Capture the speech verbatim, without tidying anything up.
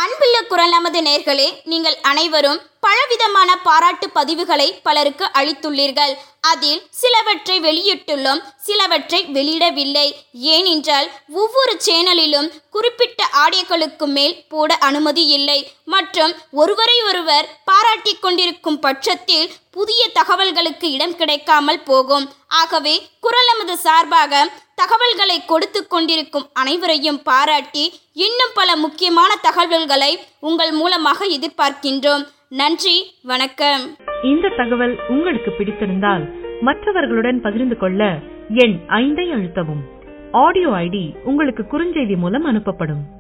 அன்புள்ள குரல் நமது நேர்களே, நீங்கள் அனைவரும் பலவிதமான பாராட்டு பதிவுகளை பலருக்கு அளித்துள்ளீர்கள். அதில் சிலவற்றை வெளியிட்டுள்ளோம், சிலவற்றை வெளியிடவில்லை. ஏனென்றால் ஒவ்வொரு சேனலிலும் குறிப்பிட்ட ஆடியோக்களுக்கு மேல் போட அனுமதி இல்லை. மற்றும் ஒருவரை ஒருவர் பாராட்டி கொண்டிருக்கும் பட்சத்தில் புதிய தகவல்களுக்கு இடம் கிடைக்காமல் போகும். ஆகவே குரல் நமது சார்பாக தகவல்களை கொடுத்து கொண்டிருக்கும் அனைவரையும் பாராட்டி இன்னும் பல முக்கியமான தகவல்களை உங்கள் மூலமாக எதிர்பார்க்கின்றோம். நன்றி, வணக்கம். இந்த தகவல் உங்களுக்கு பிடித்திருந்தால் மற்றவர்களுடன் பகிர்ந்து கொள்ள எண் ஐந்தை அழுத்தவும். ஆடியோ ஐடி உங்களுக்கு குறுஞ்செய்தி மூலம் அனுப்பப்படும்.